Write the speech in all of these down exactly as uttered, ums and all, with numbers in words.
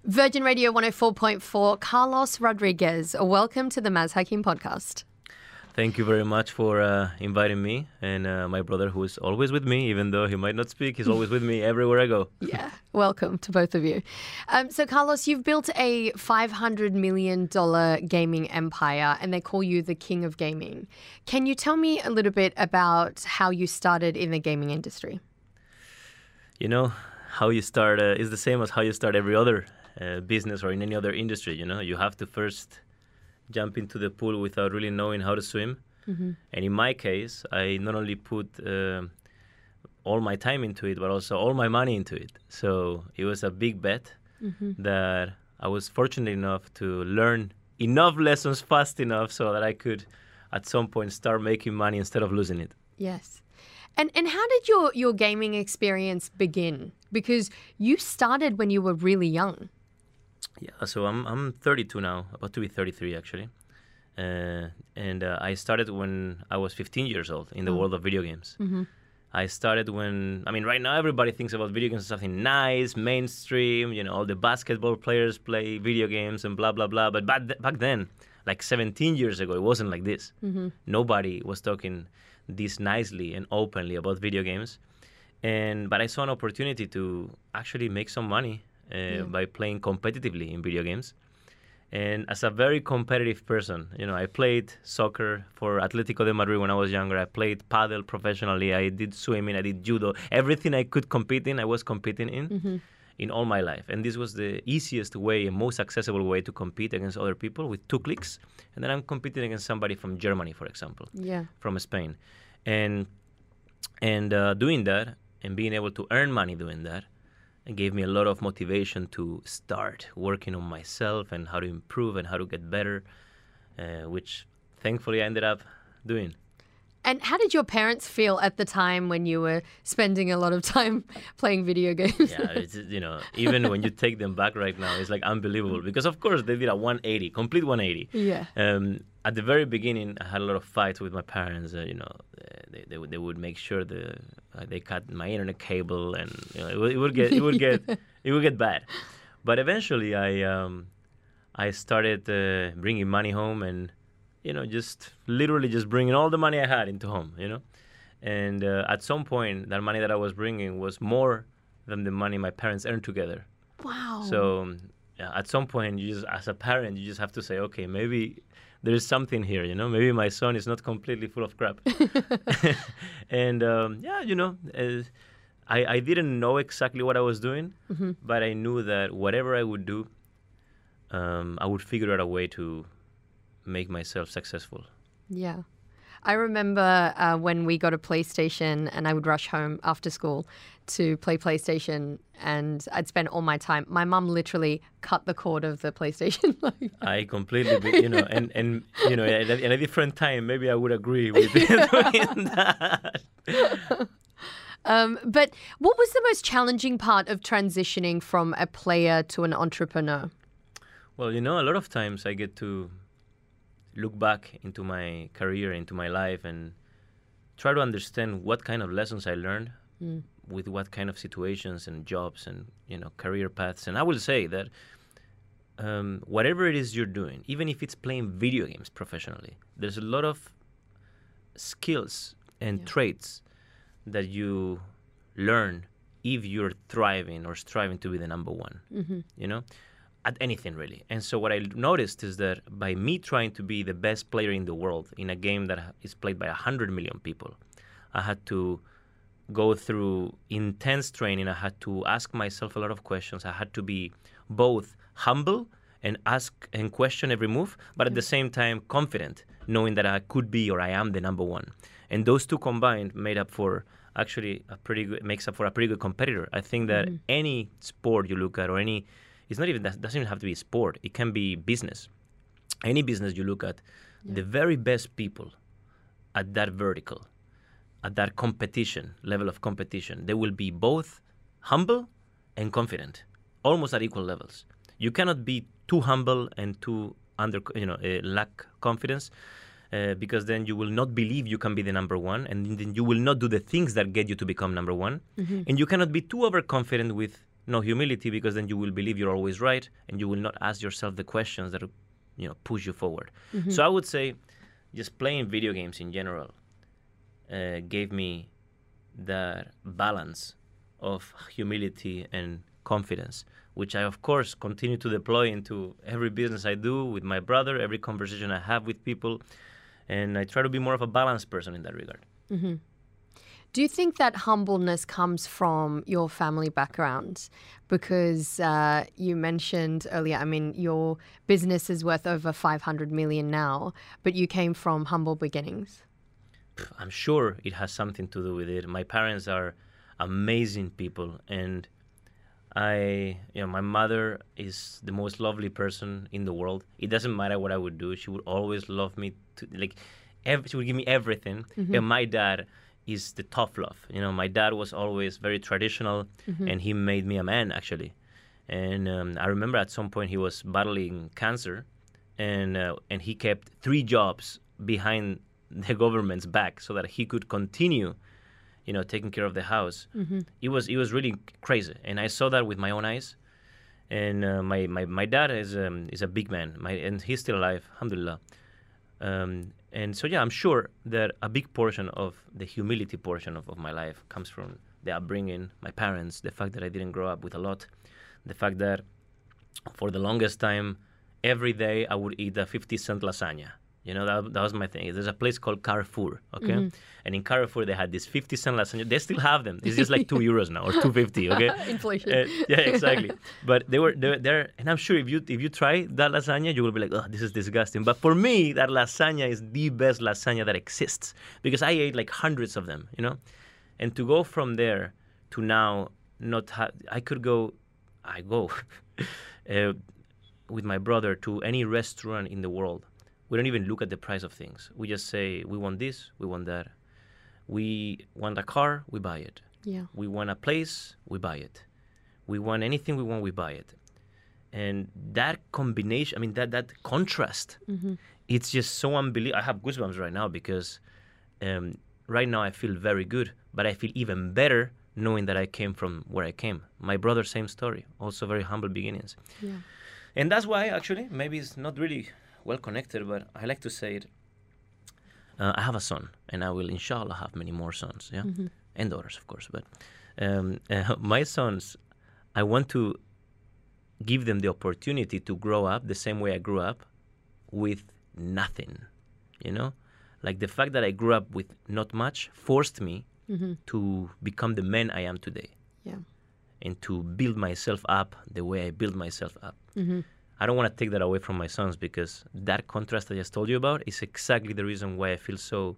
Virgin Radio one oh four point four, Carlos Rodriguez. Welcome to the Maz Hakim podcast. Thank you very much for uh, inviting me and uh, my brother, who is always with me, even though he might not speak. He's always with me everywhere I go. Yeah, welcome to both of you. Um, so, Carlos, you've built a five hundred million dollars gaming empire, and they call you the king of gaming. Can you tell me a little bit about how you started in the gaming industry? You know, how you start uh, is the same as how you start every other uh, business or in any other industry. You know, you have to first jump into the pool without really knowing how to swim. Mm-hmm. And in my case, I not only put uh, all my time into it, but also all my money into it. So it was a big bet mm-hmm. that I was fortunate enough to learn enough lessons fast enough so that I could, at some point, start making money instead of losing it. Yes. And and how did your, your gaming experience begin? Because you started when you were really young. Yeah, so I'm I'm thirty-two now, about to be thirty-three actually, uh, and uh, I started when I was fifteen years old in the oh. world of video games. Mm-hmm. I started when, I mean, right now everybody thinks about video games as something nice, mainstream, you know, all the basketball players play video games and blah, blah, blah. But back, th- back then, like seventeen years ago, it wasn't like this. Mm-hmm. Nobody was talking this nicely and openly about video games. And but I saw an opportunity to actually make some money Uh, yeah. by playing competitively in video games. And as a very competitive person, you know, I played soccer for Atletico de Madrid when I was younger. I played paddle professionally. I did swimming. I did judo. Everything I could compete in, I was competing in mm-hmm. in all my life. And this was the easiest way and most accessible way to compete against other people with two clicks. And then I'm competing against somebody from Germany, for example, yeah, from Spain. And, and uh, doing that and being able to earn money doing that, it gave me a lot of motivation to start working on myself and how to improve and how to get better, uh, which thankfully I ended up doing. And how did your parents feel at the time when you were spending a lot of time playing video games? Yeah, it's, you know, even when you take them back right now, it's like unbelievable because, of course, they did a one eighty, complete one eighty. Yeah. Um, at the very beginning, I had a lot of fights with my parents. Uh, you know, they, they they would make sure the uh, they cut my internet cable, and you know, it, would, it would get it would get it would get bad. But eventually, I um, I started uh, bringing money home and. You know, just literally just bringing all the money I had into home, you know. And uh, at some point, that money that I was bringing was more than the money my parents earned together. Wow. So yeah, at some point, you just, as a parent, you just have to say, okay, maybe there's something here, you know. Maybe my son is not completely full of crap. And um, yeah, you know, uh, I, I didn't know exactly what I was doing, mm-hmm. but I knew that whatever I would do, um, I would figure out a way to make myself successful. Yeah. I remember uh, when we got a PlayStation and I would rush home after school to play PlayStation and I'd spend all my time. My mum literally cut the cord of the PlayStation. I completely, you know, and, and you know, at a, at a different time, maybe I would agree with doing that. Um, but what was the most challenging part of transitioning from a player to an entrepreneur? Well, you know, a lot of times I get to look back into my career, into my life, and try to understand what kind of lessons I learned mm. with what kind of situations and jobs and, you know, career paths. And I will say that um, whatever it is you're doing, even if it's playing video games professionally, there's a lot of skills and yeah. traits that you learn if you're thriving or striving to be the number one, mm-hmm. you know? At anything, really. And so what I noticed is that by me trying to be the best player in the world in a game that is played by one hundred million people, I had to go through intense training. I had to ask myself a lot of questions. I had to be both humble and ask and question every move, but at the same time confident, knowing that I could be or I am the number one. And those two combined made up for actually a pretty good, makes up for a pretty good competitor. I think that mm-hmm. any sport you look at or any It's not even, that doesn't even have to be sport. It can be business. Any business you look at, yeah. the very best people at that vertical, at that competition, level of competition, they will be both humble and confident, almost at equal levels. You cannot be too humble and too under, you know, uh, lack confidence, uh, because then you will not believe you can be the number one, and then you will not do the things that get you to become number one. Mm-hmm. And you cannot be too overconfident with no humility, because then you will believe you're always right, and you will not ask yourself the questions that, you know, push you forward. Mm-hmm. So I would say just playing video games in general uh, gave me that balance of humility and confidence, which I, of course, continue to deploy into every business I do with my brother, every conversation I have with people, and I try to be more of a balanced person in that regard. Mm-hmm. Do you think that humbleness comes from your family background? Because uh, you mentioned earlier, I mean, your business is worth over five hundred million now, but you came from humble beginnings. I'm sure it has something to do with it. My parents are amazing people, and I, you know, my mother is the most lovely person in the world. It doesn't matter what I would do; she would always love me. To, like, every, she would give me everything. Mm-hmm. And my dad is the tough love. You know, my dad was always very traditional, mm-hmm. and he made me a man, actually. And um, I remember at some point he was battling cancer, and uh, and he kept three jobs behind the government's back so that he could continue, you know, taking care of the house. Mm-hmm. It was it was really crazy, and I saw that with my own eyes. And uh, my, my my dad is um, is a big man, my and he's still alive, alhamdulillah. Um, and so yeah, I'm sure that a big portion of the humility portion of, of my life comes from the upbringing, my parents, the fact that I didn't grow up with a lot, the fact that for the longest time, every day I would eat a fifty cent lasagna. You know, that, that was my thing. There's a place called Carrefour, okay? Mm-hmm. And in Carrefour, they had this fifty cent lasagna. They still have them. It's just like two euros now, or two fifty, okay? Inflation. Uh, yeah, exactly. But they were they there, and I'm sure if you if you try that lasagna, you will be like, oh, this is disgusting. But for me, that lasagna is the best lasagna that exists, because I ate like hundreds of them, you know? And to go from there to now, not have, I could go, I go uh, with my brother to any restaurant in the world. We don't even look at the price of things. We just say, we want this, we want that. We want a car, we buy it. Yeah. We want a place, we buy it. We want anything we want, we buy it. And that combination, I mean, that that contrast, mm-hmm. it's just so unbelievable. I have goosebumps right now because um, right now I feel very good, but I feel even better knowing that I came from where I came. My brother, same story, also very humble beginnings. Yeah. And that's why, actually, maybe it's not really well connected, but I like to say it. Uh, I have a son, and I will, inshallah, have many more sons, yeah, mm-hmm. and daughters, of course. But um, uh, my sons, I want to give them the opportunity to grow up the same way I grew up, with nothing, you know? Like the fact that I grew up with not much forced me mm-hmm. to become the man I am today. Yeah. And to build myself up the way I build myself up. Mm-hmm. I don't want to take that away from my sons, because that contrast I just told you about is exactly the reason why I feel so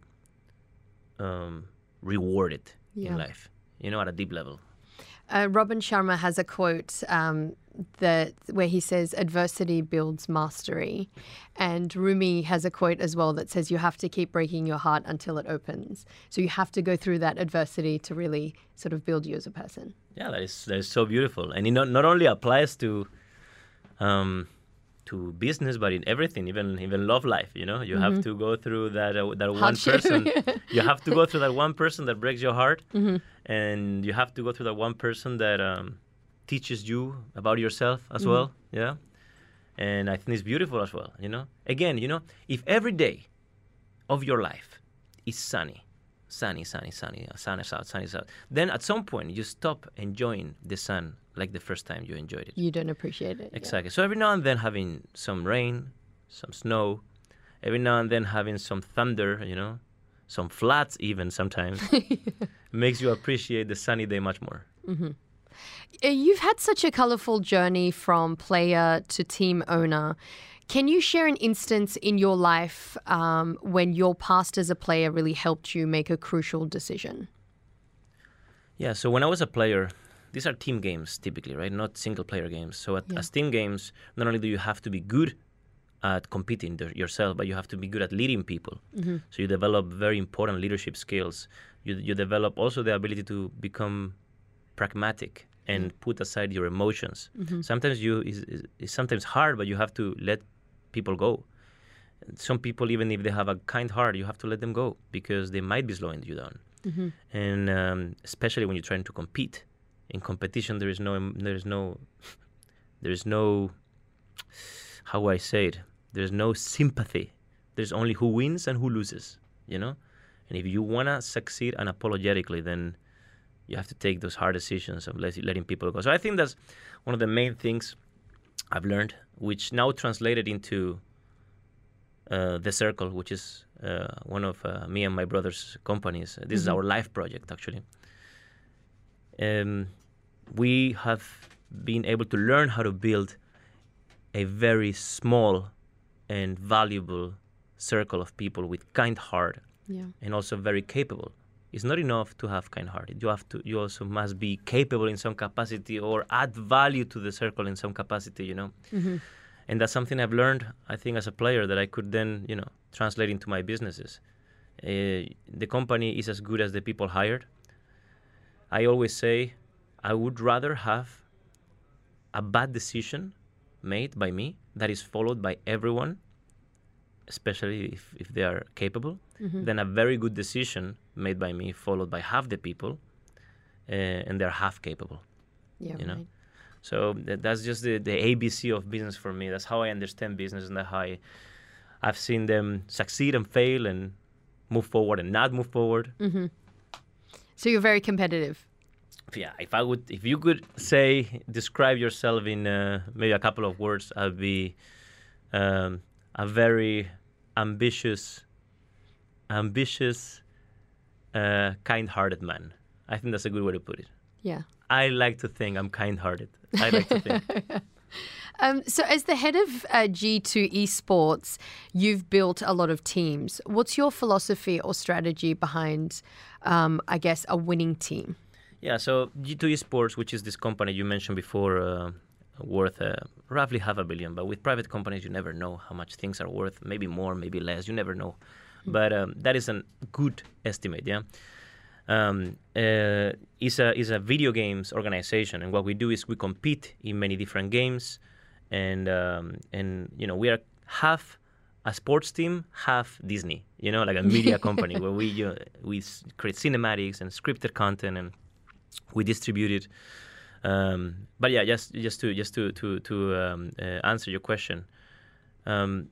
um, rewarded yeah. in life, you know, at a deep level. Uh, Robin Sharma has a quote um, that where he says, adversity builds mastery. And Rumi has a quote as well that says, you have to keep breaking your heart until it opens. So you have to go through that adversity to really sort of build you as a person. Yeah, that is, that is so beautiful. And it not, not only applies to um, to business, but in everything, even even love life, you know. You mm-hmm. have to go through that uh, that one person. You have to go through that one person that breaks your heart. Mm-hmm. And you have to go through that one person that um, teaches you about yourself as mm-hmm. well, yeah? And I think it's beautiful as well, you know? Again, you know, if every day of your life is sunny, sunny, sunny, sunny, sun is out, sun is out, then at some point you stop enjoying the sun like the first time you enjoyed it. You don't appreciate it. Exactly. Yeah. So every now and then having some rain, some snow, every now and then having some thunder, you know, some floods even sometimes, makes you appreciate the sunny day much more. Mm-hmm. You've had such a colorful journey from player to team owner. Can you share an instance in your life um, when your past as a player really helped you make a crucial decision? Yeah, so when I was a player, these are team games typically, right? Not single player games. So at, yeah. as team games, not only do you have to be good at competing yourself, but you have to be good at leading people. Mm-hmm. So you develop very important leadership skills. You you develop also the ability to become pragmatic and mm-hmm. put aside your emotions. Mm-hmm. Sometimes you it's, it's sometimes hard, but you have to let people go. Some people, even if they have a kind heart, you have to let them go because they might be slowing you down. Mm-hmm. And um, especially when you're trying to compete In competition, there is no, there is no, there is no, how do I say it? There's no sympathy. There's only who wins and who loses, you know? And if you want to succeed unapologetically, then you have to take those hard decisions of letting people go. So I think that's one of the main things I've learned, which now translated into uh, The Circle, which is uh, one of uh, me and my brother's companies. This mm-hmm. is our life project, actually. Um, we have been able to learn how to build a very small and valuable circle of people with kind heart, yeah. and also very capable. It's not enough to have kind heart. You have to. You also must be capable in some capacity or add value to the circle in some capacity. You know, mm-hmm. and that's something I've learned. I think as a player that I could then you know translate into my businesses. Uh, the company is as good as the people hired. I always say I would rather have a bad decision made by me that is followed by everyone, especially if, if they are capable, mm-hmm. than a very good decision made by me followed by half the people uh, and they're half capable. Yeah, you know? Right. So that, that's just the, the A B C of business for me. That's how I understand business, and that's how I, I've seen them succeed and fail and move forward and not move forward. Mm-hmm. So you're very competitive. Yeah, if I would, if you could say, describe yourself in uh, maybe a couple of words, I'd be um, a very ambitious, ambitious, uh, kind-hearted man. I think that's a good way to put it. Yeah. I like to think I'm kind-hearted. I like to think. um, so as the head of uh, G two Esports, you've built a lot of teams. What's your philosophy or strategy behind, um, I guess, a winning team? Yeah, so G two Esports, which is this company you mentioned before, uh, worth uh, roughly half a billion. But with private companies, you never know how much things are worth. Maybe more, maybe less. You never know. Mm-hmm. But um, that is a good estimate, yeah? Um, uh, is a is a video games organization, and what we do is we compete in many different games, and um, and you know we are half a sports team, half Disney, you know, like a media company where we you know, we create cinematics and scripted content, and we distribute it. Um, but yeah, just just to just to to to um, uh, answer your question, um,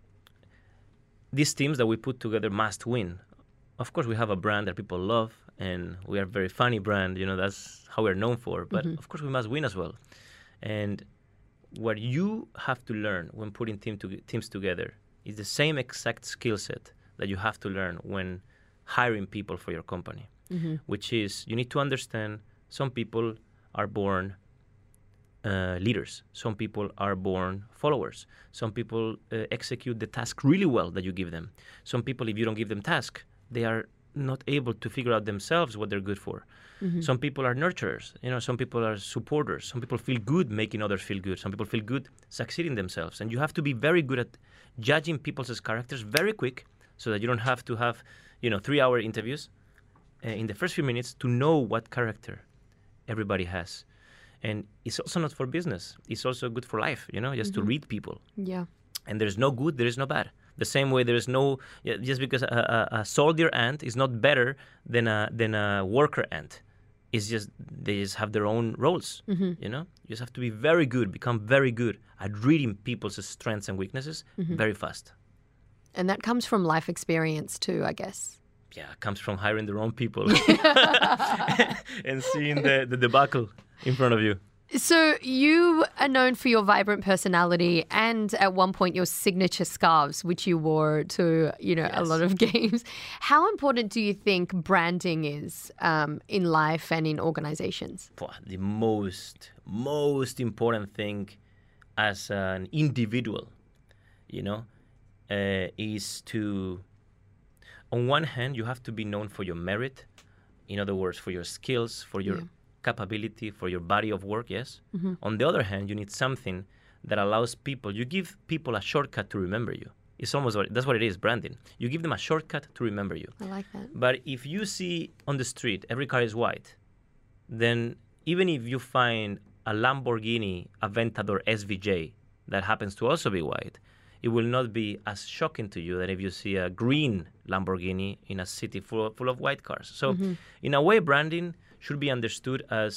these teams that we put together must win. Of course, we have a brand that people love, and we are a very funny brand. You know, that's how we're known for. But mm-hmm. of course, we must win as well. And what you have to learn when putting team to, teams together is the same exact skill set that you have to learn when hiring people for your company, mm-hmm. which is you need to understand some people are born uh, leaders. Some people are born followers. Some people uh, execute the task really well that you give them. Some people, if you don't give them task, they are not able to figure out themselves what they're good for. Mm-hmm. Some people are nurturers. You know, some people are supporters. Some people feel good making others feel good. Some people feel good succeeding themselves. And you have to be very good at judging people's characters very quick, so that you don't have to have, you know, three-hour interviews uh, in the first few minutes to know what character everybody has. And it's also not for business. It's also good for life, you know, just mm-hmm. to read people. Yeah. And there's no good, there is no bad. The same way there is no, just because a, a, a soldier ant is not better than a than a worker ant. It's just, they just have their own roles, mm-hmm. you know? You just have to be very good, become very good at reading people's strengths and weaknesses mm-hmm. very fast. And that comes from life experience too, I guess. Yeah, it comes from hiring the wrong people and seeing the, the debacle in front of you. So you are known for your vibrant personality and at one point your signature scarves, which you wore to, you know, yes. a lot of games. How important do you think branding is um, in life and in organizations? The most, most important thing as an individual, you know, uh, is to, on one hand, you have to be known for your merit. In other words, for your skills, for your... Yeah. capability, for your body of work, yes. Mm-hmm. On the other hand, you need something that allows people, you give people a shortcut to remember you. It's almost, what, that's what it is, branding. You give them a shortcut to remember you. I like that. But if you see on the street, every car is white, then even if you find a Lamborghini Aventador S V J that happens to also be white, it will not be as shocking to you than if you see a green Lamborghini in a city full of, full of white cars. So mm-hmm. in a way, branding should be understood as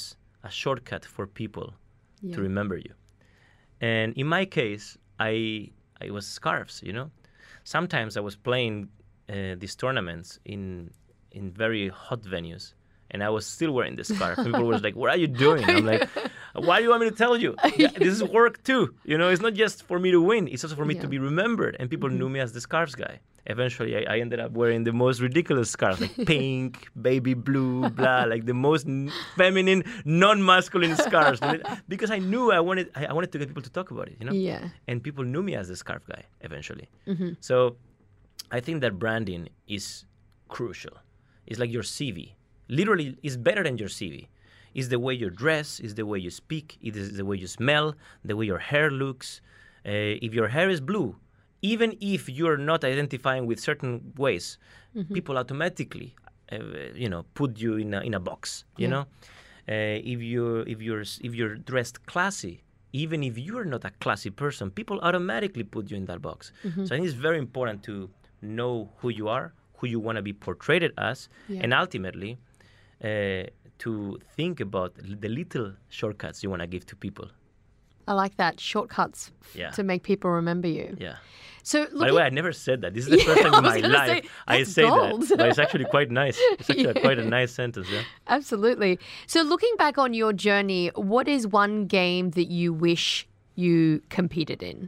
a shortcut for people Yeah. to remember you. And in my case, I I was scarves, you know. Sometimes I was playing uh, these tournaments in in very hot venues, and I was still wearing the scarf. People were like, "What are you doing?" I'm like, "Why do you want me to tell you? Yeah, this is work too. You know, it's not just for me to win. It's also for me Yeah. to be remembered." And people mm-hmm. knew me as the scarves guy. Eventually, I, I ended up wearing the most ridiculous scarves, like pink, baby blue, blah, like the most n- feminine, non-masculine scarves, because I knew I wanted I, I wanted to get people to talk about it, you know. Yeah. And people knew me as the scarf guy eventually. Mm-hmm. So, I think that branding is crucial. It's like your C V. Literally, it's better than your C V. It's the way you dress, it's the way you speak, it is the way you smell, the way your hair looks. Uh, if your hair is blue, even if you're not identifying with certain ways, mm-hmm. people automatically, uh, you know, put you in a, in a box. You yeah. know, uh, if you if you're if you're dressed classy, even if you're not a classy person, people automatically put you in that box. Mm-hmm. So I think it's very important to know who you are, who you want to be portrayed as, yeah. and ultimately uh, to think about the little shortcuts you want to give to people. I like that. Shortcuts f- yeah. to make people remember you. Yeah. So, by the way, I never said that. This is the first time in my life say, I say gold. that. But it's actually quite nice. It's actually yeah. quite a nice sentence, yeah. Absolutely. So looking back on your journey, what is one game that you wish you competed in?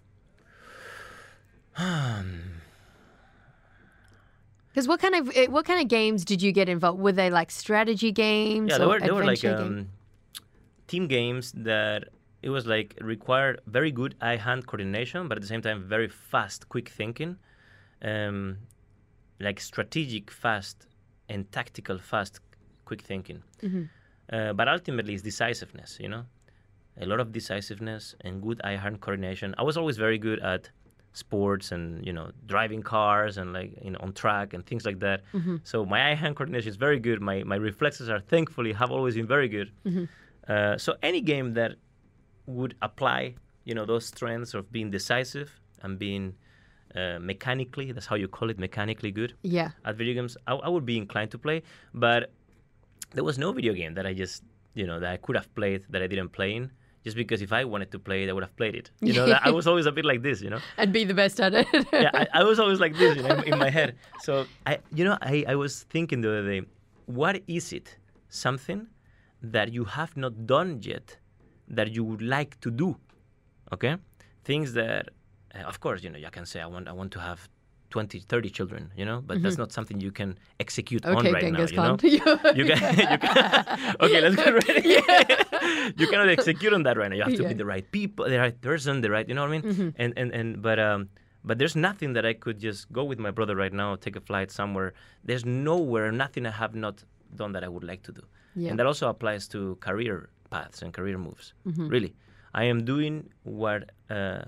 Because what kind of what kind of games did you get involved? Were they like strategy games? Yeah, they or were. They were like adventure um, games? team games that it was like required very good eye-hand coordination, but at the same time very fast, quick thinking, um, like strategic, fast, and tactical, fast, quick thinking. Mm-hmm. Uh, but ultimately, it's decisiveness. You know, a lot of decisiveness and good eye-hand coordination. I was always very good at sports and, you know, driving cars and like, you know, on track and things like that. Mm-hmm. So my eye-hand coordination is very good. My my reflexes are thankfully have always been very good. Mm-hmm. Uh, so any game that would apply, you know, those strengths of being decisive and being uh, mechanically, that's how you call it, mechanically good. Yeah. At video games, I, I would be inclined to play. But there was no video game that I just, you know, that I could have played that I didn't play in. Just because if I wanted to play it, I would have played it. You know, that I was always a bit like this, you know. And be the best at it. yeah, I, I was always like this, you know, in, in my head. So, I, you know, I, I was thinking the other day, what is it, something that you have not done yet that you would like to do, okay? Things that, uh, of course, you know, you can say, I want I want to have twenty, thirty children, you know, but mm-hmm. that's not something you can execute okay, on right Genghis now, Khan. you know? you can, you can, okay, let's get ready. Yeah. You cannot execute on that right now. You have to yeah. be the right people, the right person, the right, you know what I mean? Mm-hmm. And, and, and, but, um, but there's nothing that I could just go with my brother right now, take a flight somewhere. There's nowhere, nothing I have not done that I would like to do. Yeah. And that also applies to career paths and career moves. Mm-hmm. Really, I am doing what uh,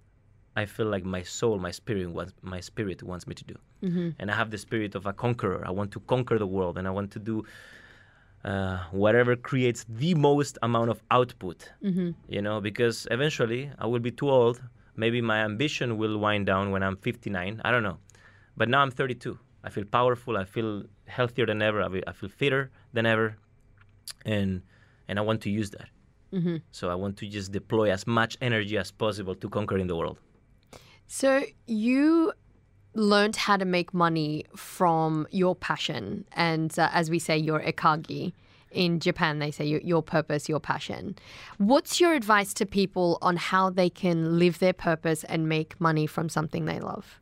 I feel like my soul, my spirit wants, my spirit wants me to do. Mm-hmm. And I have the spirit of a conqueror. I want to conquer the world, and I want to do uh, whatever creates the most amount of output. Mm-hmm. You know, because eventually I will be too old. Maybe my ambition will wind down when I'm fifty-nine. I don't know. But now I'm thirty-two. I feel powerful. I feel healthier than ever. I feel, I feel fitter than ever. And and I want to use that. Mm-hmm. So I want to just deploy as much energy as possible to conquering the world. So you learned how to make money from your passion. And uh, as we say, your ekagi. In Japan, they say your, your purpose, your passion. What's your advice to people on how they can live their purpose and make money from something they love?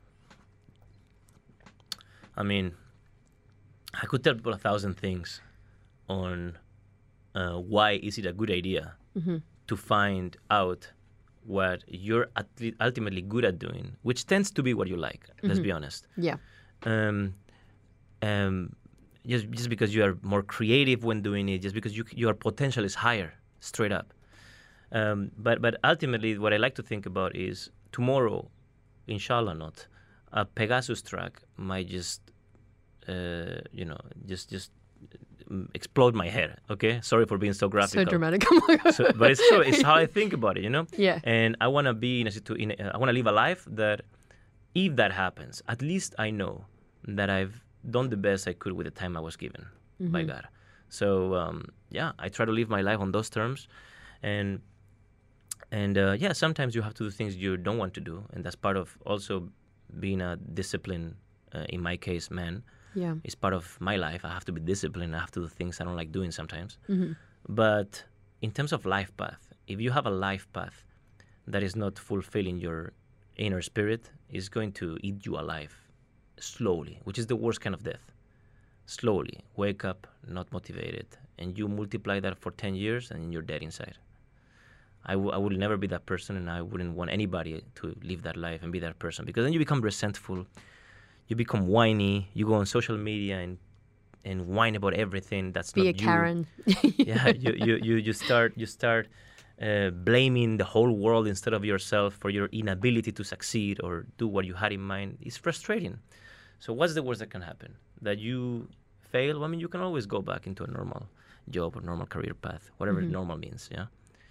I mean, I could tell people a thousand things on uh, why is it a good idea mm-hmm. to find out what you're ultimately good at doing, which tends to be what you like, mm-hmm. let's be honest. Yeah. Um, um, just, just because you are more creative when doing it, just because you, your potential is higher, straight up. Um, but, but ultimately, what I like to think about is tomorrow, inshallah not, a Pegasus track might just, uh, you know, just just explode my head. Okay, sorry for being so graphical. So dramatic. Oh my God. So, but it's true. It's how I think about it. You know. Yeah. And I want to be in a situation. I want to live a life that, if that happens, at least I know that I've done the best I could with the time I was given mm-hmm. by God. So um, yeah, I try to live my life on those terms, and and uh, yeah, sometimes you have to do things you don't want to do, and that's part of also being a disciplined, uh, in my case, man. Yeah. It's part of my life. I have to be disciplined. I have to do things I don't like doing sometimes. Mm-hmm. But in terms of life path, if you have a life path that is not fulfilling your inner spirit, it's going to eat you alive slowly, which is the worst kind of death. Slowly, wake up, not motivated, and you multiply that for ten years and you're dead inside. I, w- I will never be that person, and I wouldn't want anybody to live that life and be that person, because then you become resentful, you become whiny, you go on social media and and whine about everything that's Be not a Karen. you. Yeah, you, you, you, you start you start uh, blaming the whole world instead of yourself for your inability to succeed or do what you had in mind. It's frustrating. So what's the worst that can happen? That you fail? I mean, you can always go back into a normal job or normal career path, whatever Mm-hmm. normal means, yeah?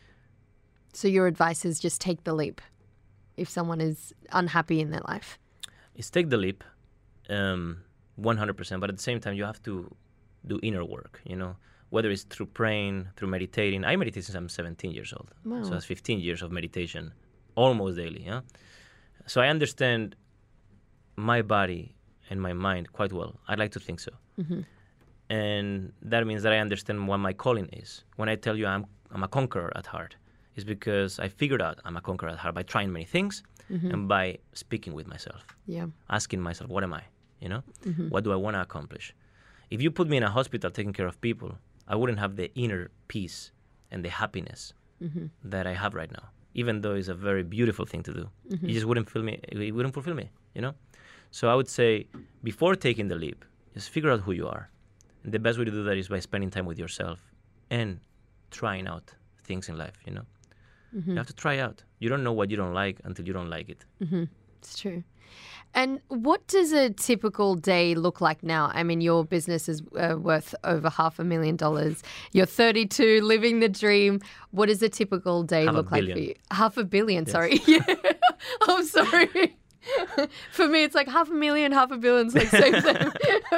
So your advice is just take the leap if someone is unhappy in their life. Is take the leap, um, one hundred percent, but at the same time, you have to do inner work, you know, whether it's through praying, through meditating. I meditate since I'm seventeen years old. Wow. So that's fifteen years of meditation, almost daily, yeah? So I understand my body and my mind quite well. I'd like to think so. Mm-hmm. And that means that I understand what my calling is. When I tell you I'm I'm a conqueror at heart, it's because I figured out I'm a conqueror at heart by trying many things Mm-hmm. and by speaking with myself, Yeah. asking myself, what am I? You know, Mm-hmm. what do I want to accomplish? If you put me in a hospital taking care of people, I wouldn't have the inner peace and the happiness Mm-hmm. that I have right now, even though it's a very beautiful thing to do. Mm-hmm. You just wouldn't feel me. It wouldn't fulfill me, you know? So I would say before taking the leap, just figure out who you are. And the best way to do that is by spending time with yourself and trying out things in life, you know? Mm-hmm. You have to try out. You don't know what you don't like until you don't like it. Mm-hmm. It's true. And what does a typical day look like now? I mean, your business is uh, worth over half a million dollars. You're thirty-two, living the dream. What does a typical day Half a look like for billion. you? Half a billion, Yes. sorry. Yeah. I'm sorry. For me, it's like half a million, half a billion. It's like same thing.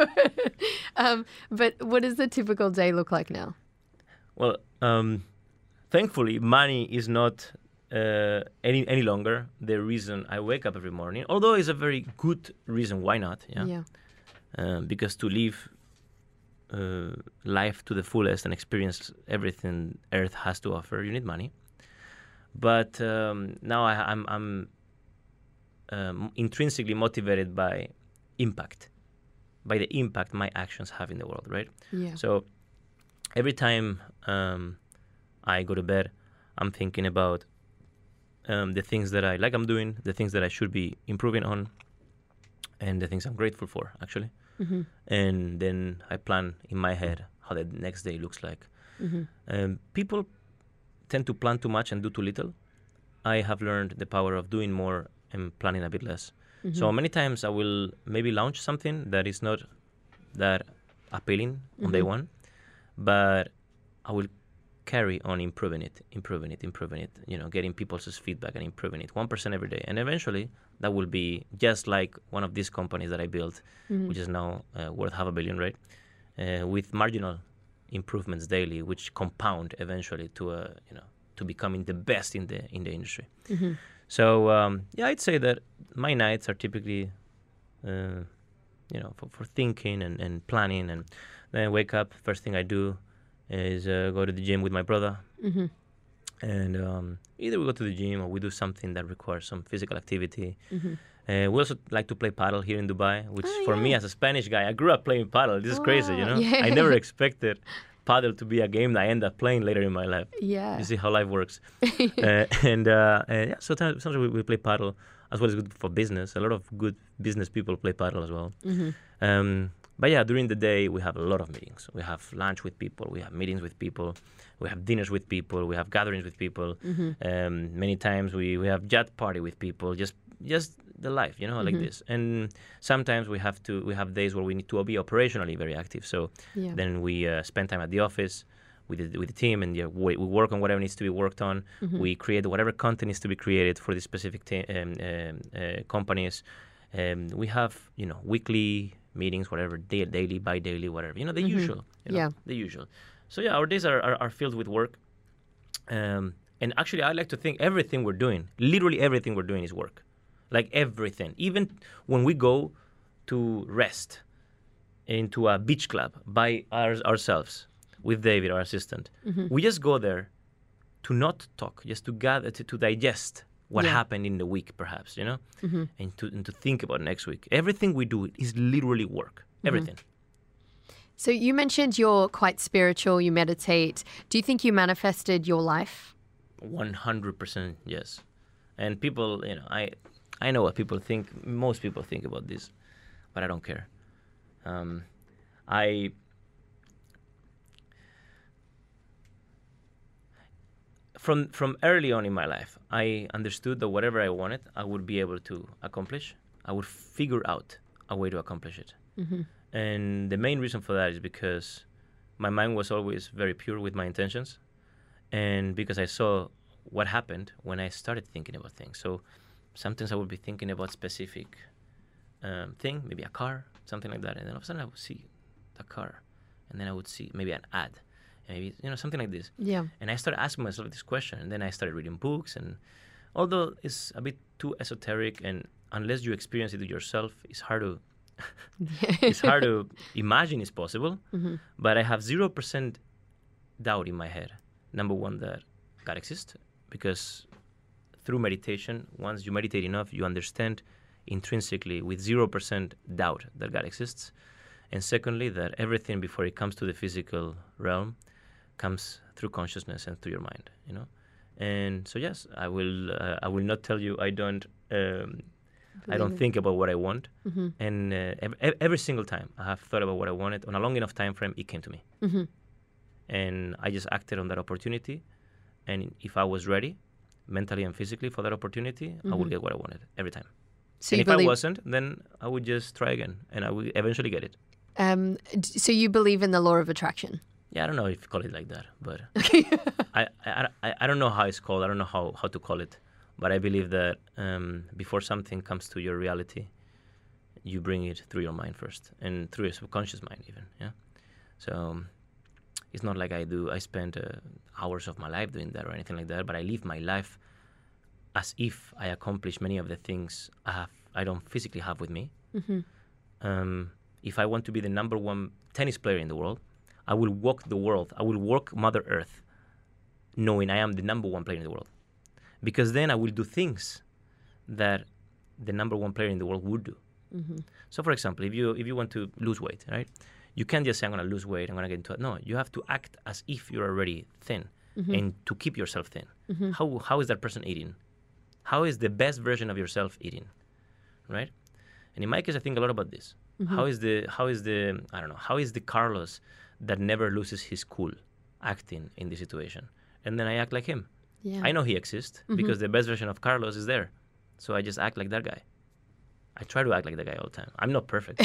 um, but what does the typical day look like now? Well, um, thankfully, money is not uh, any any longer the reason I wake up every morning. Although it's a very good reason why not. Yeah. Yeah. Um, because to live uh, life to the fullest and experience everything Earth has to offer, you need money. But um, now I, I'm I'm um, intrinsically motivated by impact, by the impact my actions have in the world, right? Yeah. So every time um, I go to bed, I'm thinking about um, the things that I like I'm doing, the things that I should be improving on, and the things I'm grateful for, actually. Mm-hmm. And then I plan in my head how the next day looks like. Mm-hmm. Um, people tend to plan too much and do too little. I have learned the power of doing more and planning a bit less. Mm-hmm. So many times I will maybe launch something that is not that appealing on day Mhm. one, but I will carry on improving it, improving it, improving it, you know, getting people's feedback and improving it one percent every day. And eventually that will be just like one of these companies that I built, Mhm. which is now uh, worth half a billion, right? Uh, with marginal improvements daily, which compound eventually to a, you know, to becoming the best in the in the industry. Mm-hmm. So um, yeah, I'd say that my nights are typically, uh, you know, for, for thinking and, and planning, and then I wake up. First thing I do is uh, go to the gym with my brother, Mm-hmm. and um, either we go to the gym or we do something that requires some physical activity. Mm-hmm. Uh, we also like to play paddle here in Dubai, which Oh, for me yeah. as a Spanish guy, I grew up playing paddle. This is crazy, you Wow, know. yeah. I never expected paddle to be a game that I end up playing later in my life. Yeah. You see how life works. uh, and uh, uh, yeah, so sometimes sometimes we, we play paddle as well as good for business. A lot of good business people play paddle as well. Mm-hmm. Um, but yeah, during the day we have a lot of meetings. We have lunch with people. We have meetings with people. We have dinners with people. We have gatherings with people. Mm-hmm. Um, many times we, we have jet party with people. Just just the life, you know, like Mhm. this. And sometimes we have to we have days where we need to be operationally very active. So Yeah. then we uh, spend time at the office with the, with the team, and yeah, we, we work on whatever needs to be worked on. Mhm. We create whatever content needs to be created for the specific te- um, um, uh, companies. Um, we have, you know, weekly meetings, whatever, day, daily, bi-daily, whatever. You know, the mm-hmm. usual. You know, yeah. The usual. So yeah, our days are, are, are filled with work. Um, and actually, I like to think everything we're doing, literally everything we're doing is work. Like everything. Even when we go to rest into a beach club by our, ourselves with David, our assistant, mm-hmm. we just go there to not talk, just to gather, to, to digest what yeah. happened in the week, perhaps, you know, mm-hmm. and, to, and to think about next week. Everything we do is literally work, everything. Mm-hmm. So you mentioned you're quite spiritual, you meditate. Do you think you manifested your life? one hundred percent yes. And people, you know, I I know what people think, most people think about this, but I don't care. Um, I... From from early on in my life, I understood that whatever I wanted, I would be able to accomplish. I would figure out a way to accomplish it. Mm-hmm. And the main reason for that is because my mind was always very pure with my intentions, and because I saw what happened when I started thinking about things. So sometimes I would be thinking about specific um, thing, maybe a car, something like that, and then all of a sudden I would see the car, and then I would see maybe an ad. Maybe, you know, something like this. Yeah. And I started asking myself this question, and then I started reading books, and although it's a bit too esoteric, and unless you experience it yourself, it's hard to it's hard to imagine it's possible. Mm-hmm. But I have zero percent doubt in my head. Number one, that God exists, because through meditation, once you meditate enough, you understand intrinsically with zero percent doubt that God exists. And secondly, that everything before it comes to the physical realm comes through consciousness and through your mind, you know. And so yes, I will. Uh, I will not tell you I don't. Um, I don't it. think about what I want. Mm-hmm. And uh, every, every single time I have thought about what I wanted on a long enough time frame, it came to me. Mm-hmm. And I just acted on that opportunity. And if I was ready, mentally and physically, for that opportunity, mm-hmm. I would get what I wanted every time. So and if I wasn't, then I would just try again, and I would eventually get it. Um, so you believe in the law of attraction? Yeah, I don't know if you call it like that, but I, I, I, I don't know how it's called. I don't know how, how to call it. But I believe that um, before something comes to your reality, you bring it through your mind first, and through your subconscious mind even, yeah? So um, it's not like I do, I spend uh, hours of my life doing that or anything like that, but I live my life as if I accomplish many of the things I have, I don't physically have with me. Mm-hmm. Um, if I want to be the number one tennis player in the world, I will walk the world. I will walk Mother Earth knowing I am the number one player in the world. Because then I will do things that the number one player in the world would do. Mm-hmm. So, for example, if you if you want to lose weight, right? You can't just say, I'm going to lose weight, I'm going to get into it. No, you have to act as if you're already thin, mm-hmm. and to keep yourself thin. Mm-hmm. How How is that person eating? How is the best version of yourself eating, right? And in my case, I think a lot about this. Mm-hmm. How is the how is the I don't know how is the Carlos that never loses his cool acting in this situation? And then I act like him. Yeah. I know he exists, mm-hmm. because the best version of Carlos is there. So I just act like that guy. I try to act like that guy all the time. I'm not perfect.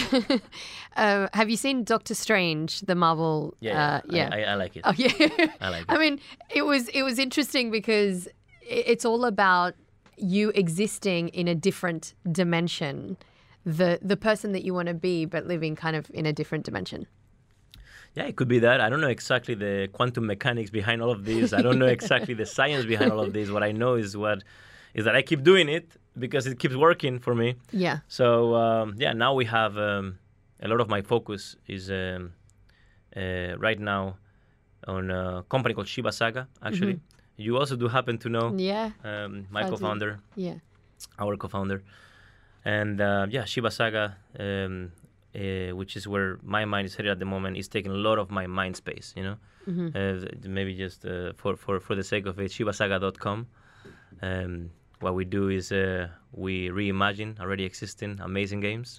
uh, have you seen Doctor Strange, the Marvel? Yeah, uh, yeah. I, I, I like it. Oh, yeah. I like it. I mean, it was it was interesting because it's all about you existing in a different dimension, the the person that you want to be, but living kind of in a different dimension. Yeah, it could be that. I don't know exactly the quantum mechanics behind all of this. I don't know exactly the science behind all of this. What I know is what is that I keep doing it because it keeps working for me. Yeah. So um, yeah, now we have um, a lot of my focus is um, uh, right now on a company called Shiba Saga. Actually, mm-hmm. you also do happen to know. Yeah. Um, my co-founder. Yeah. Our co-founder, and uh, yeah, Shiba Saga. Um, Uh, which is where my mind is headed at the moment, is taking a lot of my mind space, you know. Mm-hmm. Uh, maybe just uh, for, for, for the sake of it, shiba saga dot com. Um, what we do is uh, we reimagine already existing amazing games.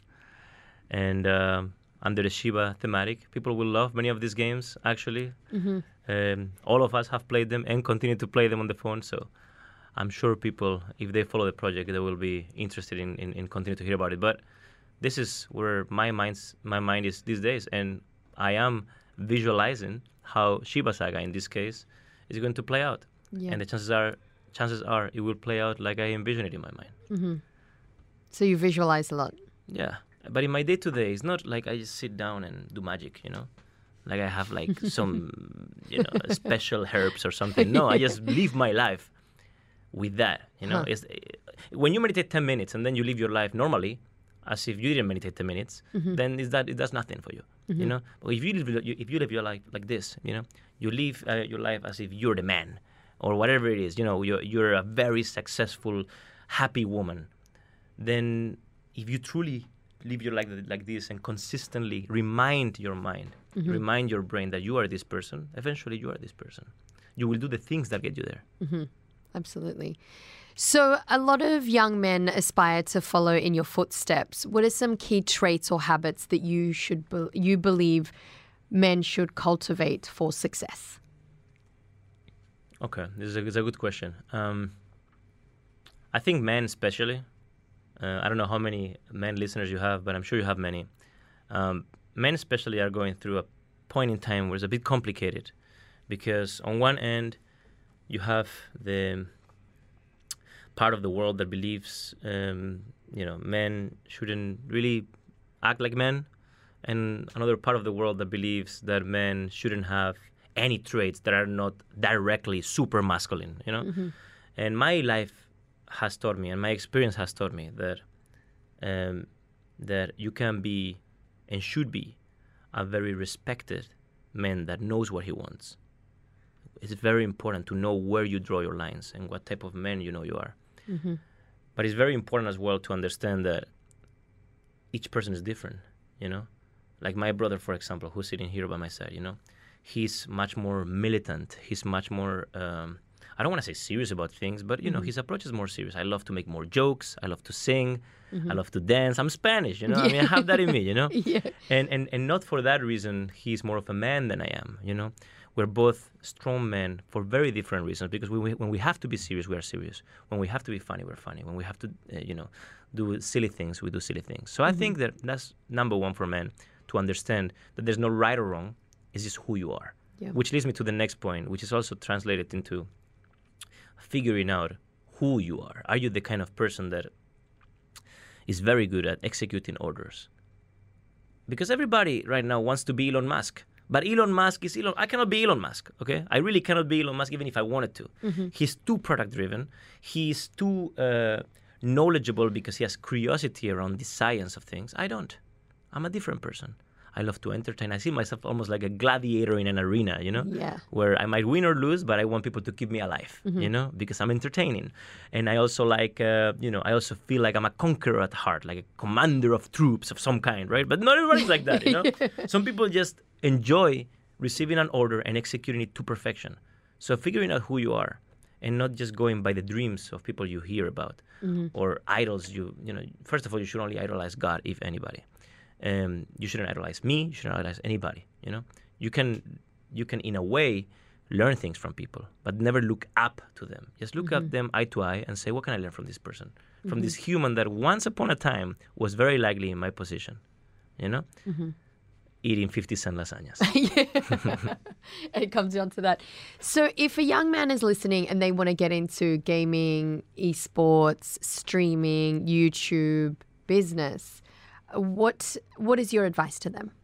And uh, under the Shiba thematic, people will love many of these games, actually. Mm-hmm. Um, all of us have played them and continue to play them on the phone, so I'm sure people, if they follow the project, they will be interested in, in, in continuing to hear about it. But this is where my mind's my mind is these days, and I am visualizing how Shiba Saga, in this case, is going to play out. Yeah. And the chances are, chances are, it will play out like I envision it in my mind. Mm-hmm. So you visualize a lot. Yeah, But in my day to day, it's not like I just sit down and do magic, you know, like I have like some, you know, special herbs or something. No, I just live my life with that, you know. Huh. It's, when you meditate ten minutes and then you live your life normally, as if you didn't meditate ten minutes, mm-hmm. then is that it does nothing for you, mm-hmm. you know. But if you live, if you live your life like this, you know, you live uh, your life as if you're the man, or whatever it is, you know, you're you're a very successful, happy woman. Then, if you truly live your life like this and consistently remind your mind, mm-hmm. remind your brain that you are this person, eventually you are this person. You will do the things that get you there. Mm-hmm. Absolutely. So a lot of young men aspire to follow in your footsteps. What are some key traits or habits that you should be- you believe men should cultivate for success? Okay, this is a, this is a good question. Um, I think men especially, uh, I don't know how many men listeners you have, but I'm sure you have many. Um, men especially are going through a point in time where it's a bit complicated, because on one end, you have the part of the world that believes, um, you know, men shouldn't really act like men, and another part of the world that believes that men shouldn't have any traits that are not directly super masculine, you know. Mm-hmm. And my life has taught me, and my experience has taught me that um, that you can be and should be a very respected man that knows what he wants. It's very important to know where you draw your lines and what type of man you know you are. Mm-hmm. But it's very important as well to understand that each person is different, you know? Like my brother, for example, who's sitting here by my side, you know? He's much more militant. He's much more, um, I don't want to say serious about things, but, you mm-hmm. know, his approach is more serious. I love to make more jokes. I love to sing. Mm-hmm. I love to dance. I'm Spanish, you know? Yeah. I mean, I have that in me, you know? Yeah. And, and, and not for that reason, he's more of a man than I am, you know? We're both strong men for very different reasons, because we, we, when we have to be serious, we are serious. When we have to be funny, we're funny. When we have to, uh, you know, do silly things, we do silly things. So mm-hmm. I think that that's number one for men, to understand that there's no right or wrong. It's just who you are. Yeah. Which leads me to the next point, which is also translated into figuring out who you are. Are you the kind of person that is very good at executing orders? Because everybody right now wants to be Elon Musk. But Elon Musk is Elon. I cannot be Elon Musk, okay? I really cannot be Elon Musk even if I wanted to. Mm-hmm. He's too product-driven. He's too uh, knowledgeable because he has curiosity around the science of things. I don't. I'm a different person. I love to entertain. I see myself almost like a gladiator in an arena, you know? Yeah. Where I might win or lose, but I want people to keep me alive, mm-hmm. you know? Because I'm entertaining. And I also like, uh, you know, I also feel like I'm a conqueror at heart, like a commander of troops of some kind, right? But not everybody's like that, you know? Yeah. Some people just enjoy receiving an order and executing it to perfection. So figuring out who you are and not just going by the dreams of people you hear about mm-hmm. or idols. You, you know, first of all, you should only idolize God, if anybody. Um, you shouldn't idolize me. You shouldn't idolize anybody. You know, you can, you can in a way learn things from people, but never look up to them. Just look mm-hmm. at them eye to eye and say, what can I learn from this person, mm-hmm. from this human that once upon a time was very likely in my position, you know, mm-hmm. eating fifty cent lasagnas. Yeah. It comes down to that. So if a young man is listening and they want to get into gaming, esports, streaming, YouTube, business, What what is your advice to them?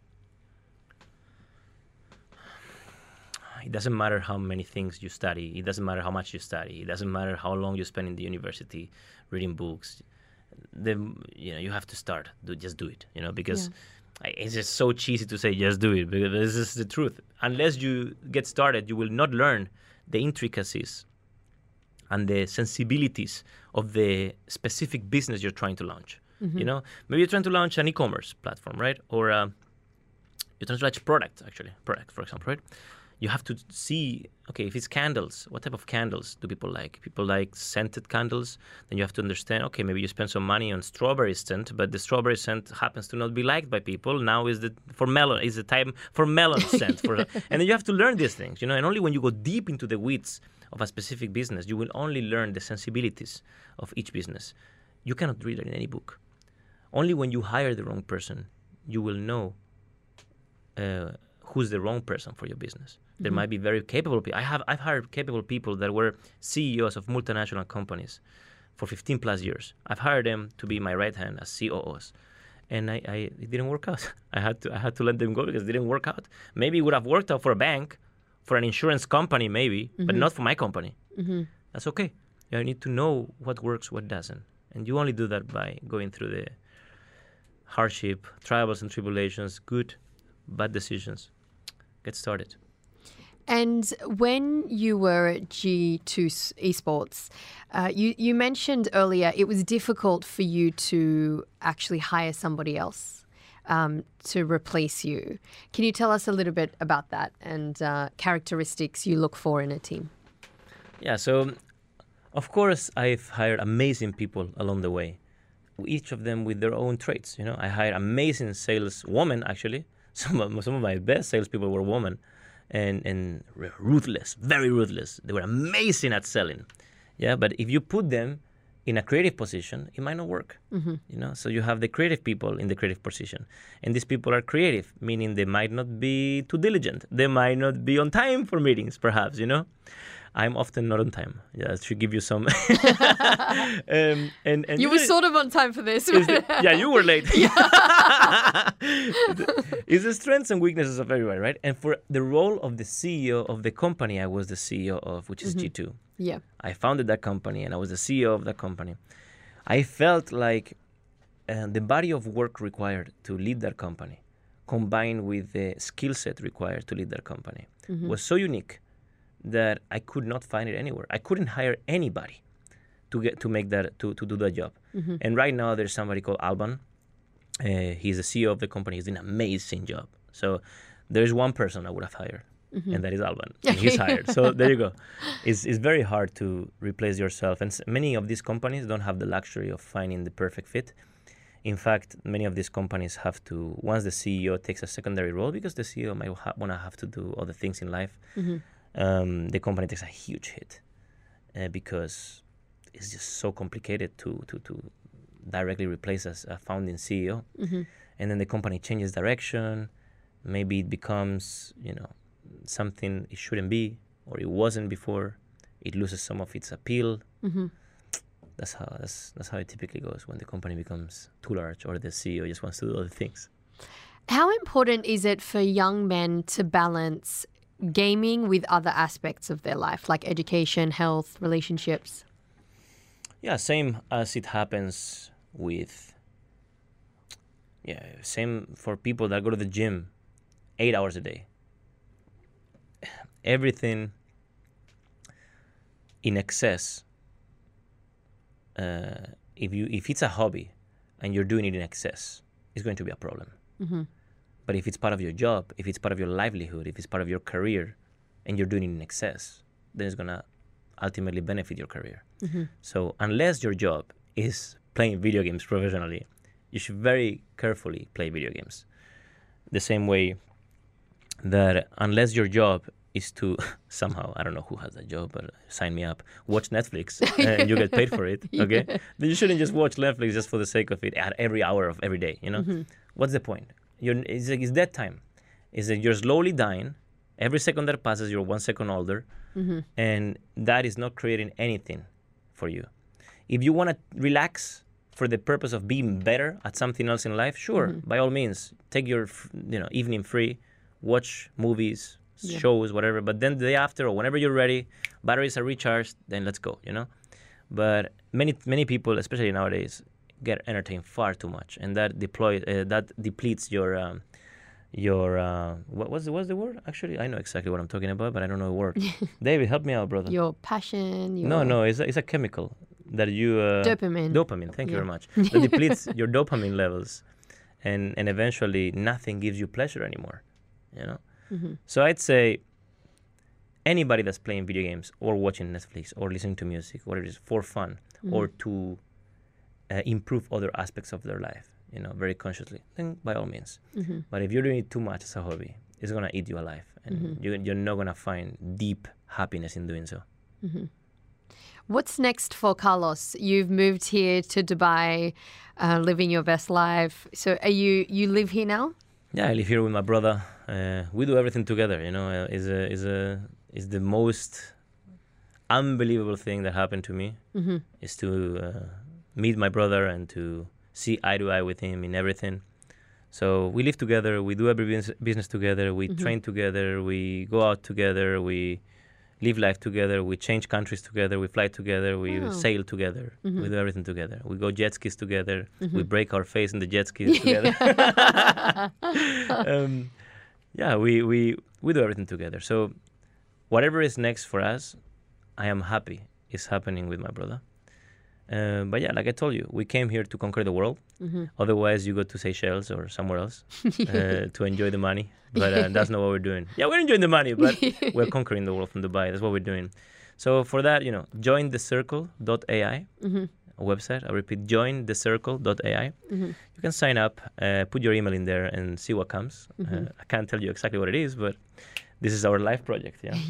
It doesn't matter how many things you study. It doesn't matter how much you study. It doesn't matter how long you spend in the university reading books. The, you know, you have to start. Do, just do it, you know, because yeah. it's just so cheesy to say just do it, because this is the truth. Unless you get started, you will not learn the intricacies and the sensibilities of the specific business you're trying to launch. Mm-hmm. You know, maybe you're trying to launch an e-commerce platform, right? Or uh, you're trying to launch product, actually, product, for example, right? You have to see, okay, if it's candles, what type of candles do people like? People like scented candles. Then you have to understand, okay, maybe you spend some money on strawberry scent, but the strawberry scent happens to not be liked by people. Now is the for melon is the time for melon scent. For, and then you have to learn these things, you know. And only when you go deep into the weeds of a specific business, you will only learn the sensibilities of each business. You cannot read it in any book. Only when you hire the wrong person, you will know uh, who's the wrong person for your business. Mm-hmm. There might be very capable people. I have, I've hired capable people that were C E Os of multinational companies for fifteen plus years. I've hired them to be my right hand as C O Os. and I, I it didn't work out. I had to I had to let them go because it didn't work out. Maybe it would have worked out for a bank, for an insurance company, maybe, mm-hmm. but not for my company. Mm-hmm. That's okay. You need to know what works, what doesn't, and you only do that by going through the hardship, trials and tribulations, good, bad decisions. Get started. And when you were at G two Esports, uh, you, you mentioned earlier it was difficult for you to actually hire somebody else um, to replace you. Can you tell us a little bit about that and uh, characteristics you look for in a team? Yeah, so of course I've hired amazing people along the way, each of them with their own traits. You know, I hired amazing saleswomen, actually. Some of, some of my best salespeople were women. And and ruthless, very ruthless. They were amazing at selling, yeah. But if you put them in a creative position, it might not work. Mm-hmm. You know, so you have the creative people in the creative position, and these people are creative, meaning they might not be too diligent. They might not be on time for meetings, perhaps. You know, I'm often not on time. Yeah, that should give you some. um, and, and you were sort of on time for this. The, yeah, you were late. It's the strengths and weaknesses of everybody, right? And for the role of the C E O of the company I was the C E O of, which is mm-hmm. G two. Yeah. I founded that company and I was the C E O of that company. I felt like uh, the body of work required to lead that company, combined with the skill set required to lead that company, mm-hmm. was so unique that I could not find it anywhere. I couldn't hire anybody to get to make that to, to do that job. Mm-hmm. And right now there's somebody called Alban. Uh, he's the C E O of the company. He's doing an amazing job. So there's one person I would have hired, mm-hmm. and that is Alban. And he's hired. So there you go. It's it's very hard to replace yourself, and many of these companies don't have the luxury of finding the perfect fit. In fact, many of these companies have to, once the C E O takes a secondary role, because the C E O might ha- want to have to do other things in life, mm-hmm. um, the company takes a huge hit uh, because it's just so complicated to to to directly replace as a founding C E O. Mm-hmm. And then the company changes direction. Maybe it becomes, you know, something it shouldn't be, or it wasn't before. It loses some of its appeal. Mm-hmm. That's how that's that's how it typically goes when the company becomes too large, or the C E O just wants to do other things. How important is it for young men to balance gaming with other aspects of their life, like education, health, relationships? Yeah, same as it happens with, yeah, same for people that go to the gym eight hours a day. Everything in excess, uh, if you if it's a hobby and you're doing it in excess, it's going to be a problem. Mm-hmm. But if it's part of your job, if it's part of your livelihood, if it's part of your career, and you're doing it in excess, then it's going to ultimately benefit your career. Mm-hmm. So unless your job is playing video games professionally, you should very carefully play video games. The same way that unless your job is to somehow, I don't know who has that job, but sign me up, watch Netflix and you get paid for it, okay? Yeah. Then you shouldn't just watch Netflix just for the sake of it at every hour of every day, you know? Mm-hmm. What's the point? You're, it's, it's dead time. Is that you're slowly dying. Every second that passes, you're one second older. Mm-hmm. And that is not creating anything for you. If you want to relax for the purpose of being better at something else in life, sure, mm-hmm. by all means, take your you know evening free, watch movies, yeah. shows, whatever. But then the day after, or whenever you're ready, batteries are recharged, then let's go, you know? But many many people, especially nowadays, get entertained far too much, and that deploy uh, that depletes your um, your uh, what was the what's the word? Actually, I know exactly what I'm talking about, but I don't know the word. David, help me out, brother. Your passion. Your... No, no, it's a, it's a chemical that you uh, dopamine. Dopamine. Thank yeah. you very much. That depletes your dopamine levels, and and eventually nothing gives you pleasure anymore. You know. Mm-hmm. So I'd say anybody that's playing video games or watching Netflix or listening to music, whatever it is, for fun mm-hmm. or to uh, improve other aspects of their life, you know, very consciously, then by all means. Mm-hmm. But if you're doing it too much as a hobby, it's going to eat you alive. And mm-hmm. you, you're not going to find deep happiness in doing so. Mm-hmm. What's next for Carlos? You've moved here to Dubai, uh, living your best life. So are you, you live here now? Yeah, I live here with my brother. Uh, we do everything together, you know. Uh, is a is a is the most unbelievable thing that happened to me. Mm-hmm. Is to uh, meet my brother and to see eye to eye with him in everything. So we live together. We do every business, business together. We mm-hmm. train together. We go out together. We live life together. We change countries together. We fly together. We oh. sail together. Mm-hmm. We do everything together. We go jet skis together. Mm-hmm. We break our face in the jet skis together. um, yeah, we, we, we do everything together. So whatever is next for us, I am happy is happening with my brother. Uh, but yeah, like I told you, we came here to conquer the world. Mm-hmm. Otherwise, you go to Seychelles or somewhere else uh, to enjoy the money. But uh, that's not what we're doing. Yeah, we're enjoying the money, but we're conquering the world from Dubai. That's what we're doing. So for that, you know, join the circle dot A I, mm-hmm. a website. I repeat, join the circle dot A I. Mm-hmm. You can sign up, uh, put your email in there, and see what comes. Mm-hmm. Uh, I can't tell you exactly what it is, but this is our life project. Yeah,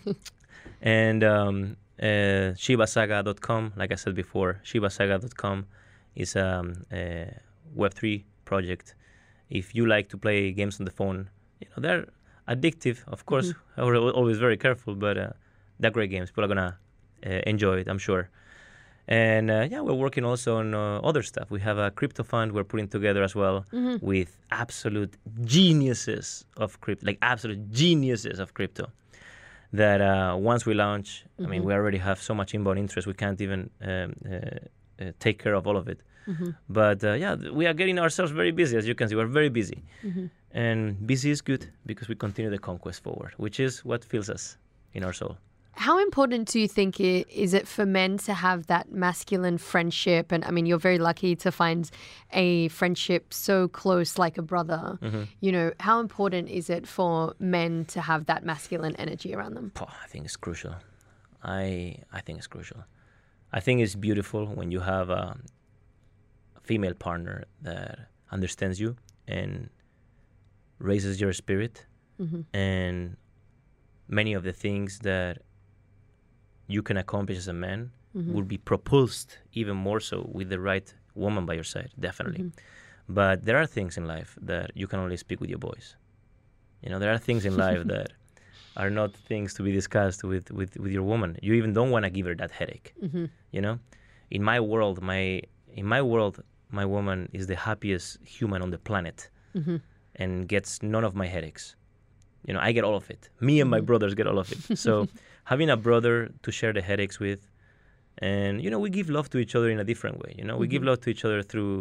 and. Um, Uh, Shiba Saga dot com, like I said before, Shiba Saga dot com is um, a Web three project. If you like to play games on the phone, you know they're addictive, of course. Mm-hmm. We're always very careful, but uh, they're great games. People are gonna uh, enjoy it, I'm sure. And uh, yeah, we're working also on uh, other stuff. We have a crypto fund we're putting together as well mm-hmm. with absolute geniuses of crypto, like absolute geniuses of crypto. That uh, once we launch, mm-hmm. I mean, we already have so much inbound interest, we can't even um, uh, uh, take care of all of it. Mm-hmm. But uh, yeah, we are getting ourselves very busy, as you can see. We're very busy. Mm-hmm. And busy is good because we continue the conquest forward, which is what fills us in our soul. How important do you think it, is it for men to have that masculine friendship? And I mean, you're very lucky to find a friendship so close like a brother. Mm-hmm. You know, how important is it for men to have that masculine energy around them? Oh, I think it's crucial. I I think it's crucial. I think it's beautiful when you have a, a female partner that understands you and raises your spirit. Mm-hmm. And many of the things that you can accomplish as a man mm-hmm. will be propulsed even more so with the right woman by your side, definitely. Mm-hmm. But there are things in life that you can only speak with your boys. You know, there are things in life that are not things to be discussed with, with, with your woman. You even don't want to give her that headache. Mm-hmm. You know, in my world, my in my world, my woman is the happiest human on the planet mm-hmm. and gets none of my headaches. You know, I get all of it. Me and my brothers get all of it. So having a brother to share the headaches with, and, you know, we give love to each other in a different way. You know, we mm-hmm. give love to each other through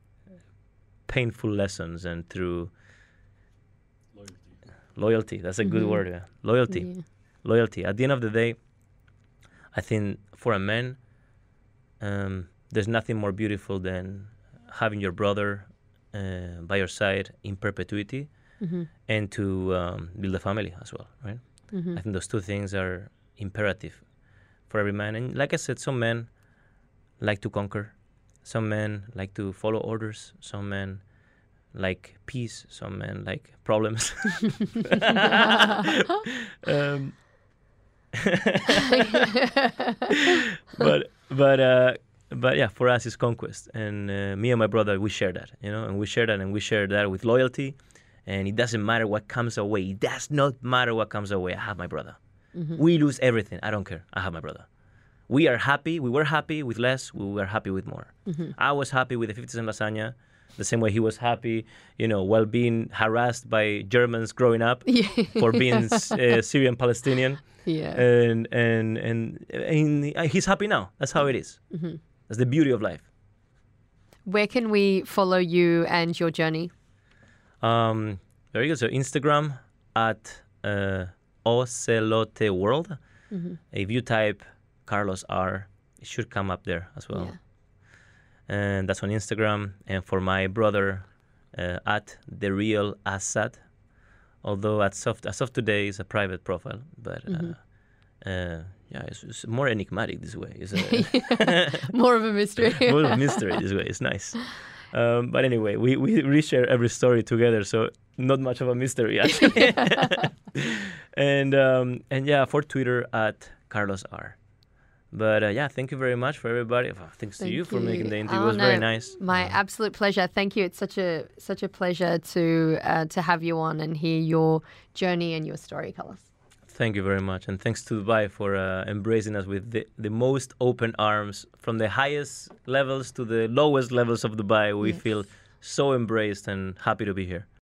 painful lessons and through loyalty. Loyalty. That's a mm-hmm. good word. Yeah. Loyalty. Yeah. Loyalty. At the end of the day, I think for a man, um, there's nothing more beautiful than having your brother uh, by your side in perpetuity. Mm-hmm. And to um, build a family as well, right? Mm-hmm. I think those two things are imperative for every man. And like I said, some men like to conquer. Some men like to follow orders. Some men like peace. Some men like problems. um, but but uh, but yeah, for us it's conquest. And uh, me and my brother, we share that, you know, and we share that, and we share that with loyalty. And it doesn't matter what comes our way. It does not matter what comes our way. I have my brother. Mm-hmm. We lose everything. I don't care. I have my brother. We are happy. We were happy with less. We were happy with more. Mm-hmm. I was happy with the fifty cent lasagna, the same way he was happy, you know, while being harassed by Germans growing up yeah. for being uh, Syrian Palestinian. Yeah. And, and, and, and he's happy now. That's how it is. Mm-hmm. That's the beauty of life. Where can we follow you and your journey? Um, very good. So Instagram at uh, Ocelote World. Mm-hmm. If you type Carlos R, it should come up there as well. Yeah. And that's on Instagram. And for my brother, uh, at The Real Assad. Although as of, as of today, it's a private profile. But mm-hmm. uh, uh, yeah, it's, it's more enigmatic this way. It's a more of a mystery. More of a mystery this way. It's nice. Um, but anyway, we, we reshare every story together, so not much of a mystery, actually. and um, and yeah, for Twitter, at Carlos R. But uh, yeah, thank you very much for everybody. Thanks thank to you, you for making the interview. Oh, it was no, very nice. My yeah. absolute pleasure. Thank you. It's such a such a pleasure to uh, to have you on and hear your journey and your story, Carlos. Thank you very much. And thanks to Dubai for uh, embracing us with the, the most open arms. From the highest levels to the lowest levels of Dubai, we Yes. feel so embraced and happy to be here.